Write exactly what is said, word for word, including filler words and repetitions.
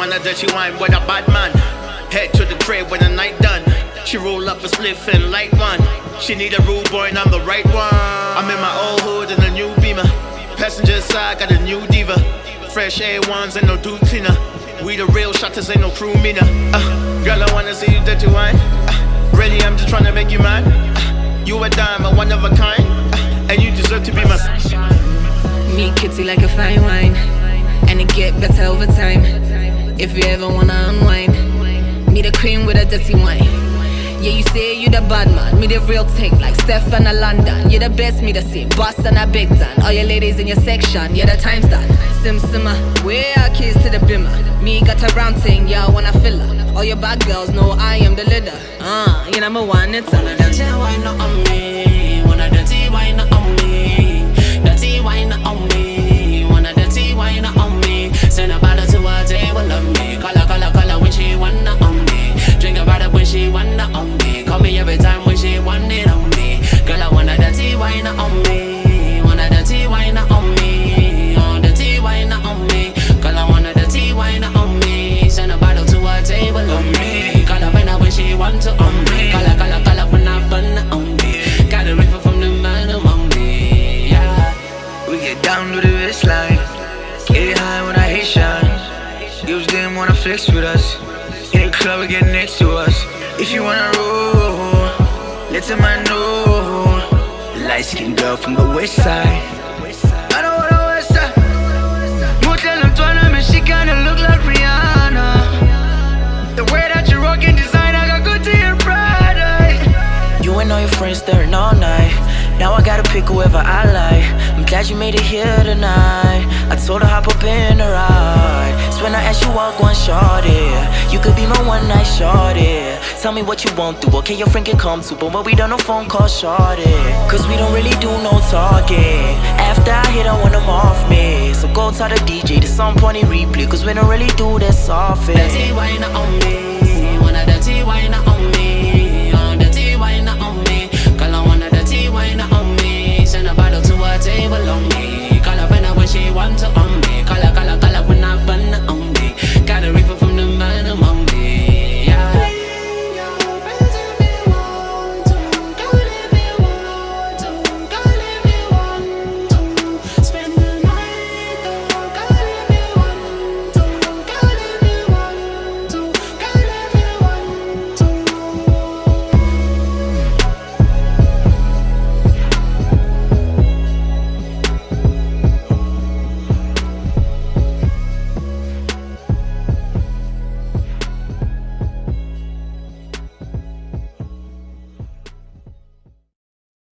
want a dirty wine with a bad man. Head to the crib when the night done. She roll up a spliff and light one. She need a rude boy and I'm the right one. I'm in my old hood in a new Beamer. Passenger side got a new diva. Fresh A ones and no dude cleaner. We the real shotters, ain't no crew meaner. uh, Girl, I wanna see you dirty wine. uh, Really, I'm just tryna make you mine. uh, You a diamond, one of a kind. uh, And you deserve to be my sunshine. Me kitty like a fine wine, and it get better over time. If you ever wanna unwind, me the queen with a dirty wine. Yeah, you say you the bad man, me the real thing like Steph and a London. You the best, me the same, boss and a big dan. All your ladies in your section, yeah, the time's done. Sim simmer, where are keys to the bimmer? Me got a round thing, y'all wanna fill her. All your bad girls know I am the leader. Uh, you know me one, it's all of them. Dirty wine on me, wanna dirty wine on me. Dirty wine on me, wanna dirty wine on me. Send a bottle to her table on me. Color, color, color when she wanna on me. Drink about it when she wanna on me. Call me every time when she want it on me. Girl, I wanna dirty wine on me. Wanna dirty wine on me. Oh, dirty wine on me. Girl, I wanna dirty wine on me. Send a bottle to her table on me. Call her when she want to on me. Color, color, color when I burn on me. Got a river from the man on me. Yeah. We get down to the waistline. Get high when I hate shine. Girls didn't wanna flex with us. In the club, get next to us. If you wanna roll, let the man know. Light skinned girl from the west side. I don't wanna west side. Motel Antoine, man, she kinda look like Rihanna. The way that you rockin' design, I got good to your pride. You and all your friends staring all night. Now I gotta pick whoever I like. I'm glad you made it here tonight. I told her hop up in the ride. So when I ask you walk one shorty, you could be my one night shorty. Tell me what you want to, okay, your friend can come too. But when we done no phone call shorty, cause we don't really do no talking. After I hit, I want them off me. So go tell the D J to some point in replay, cause we don't really do this often. Dirty wine on me, wanna dirty wine on me.